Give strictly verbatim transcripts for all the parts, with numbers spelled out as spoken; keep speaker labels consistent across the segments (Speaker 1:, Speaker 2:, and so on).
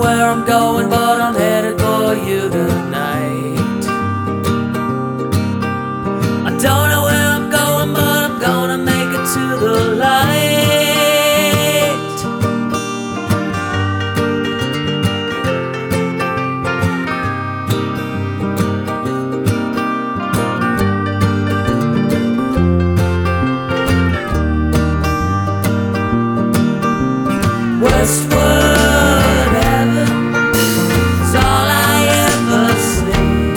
Speaker 1: where I'm going, but I'm headed for you tonight. I don't know where I'm going, but I'm gonna make it to the light. Westward heaven is all I ever see.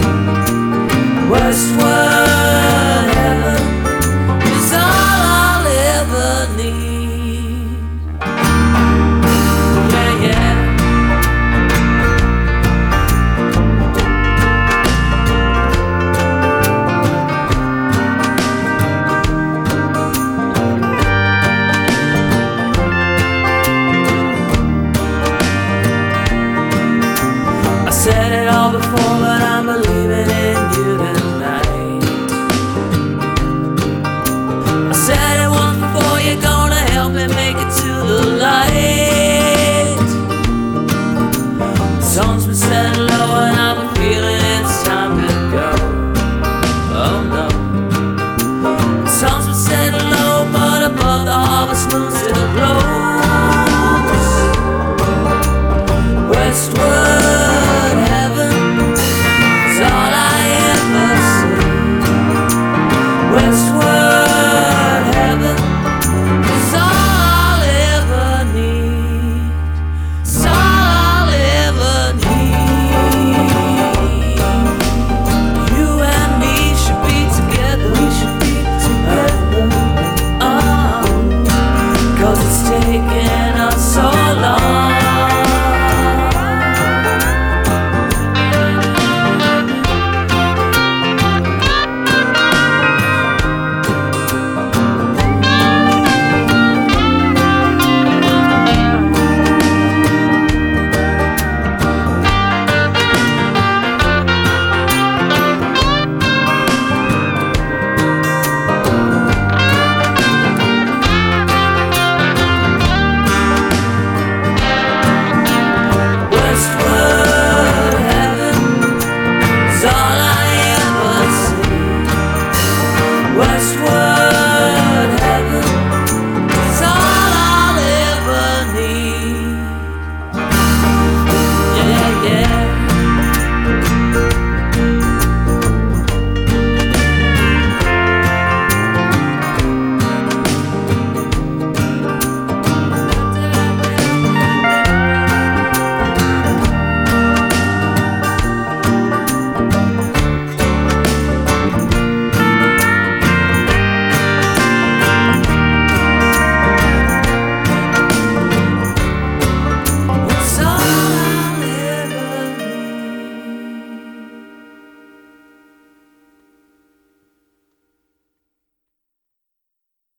Speaker 1: Westward heaven is all I'll ever need. Yeah, yeah. Said it all before, but I'm believing in you tonight. I said it once before, you're gonna help me make it to the light. The song's been said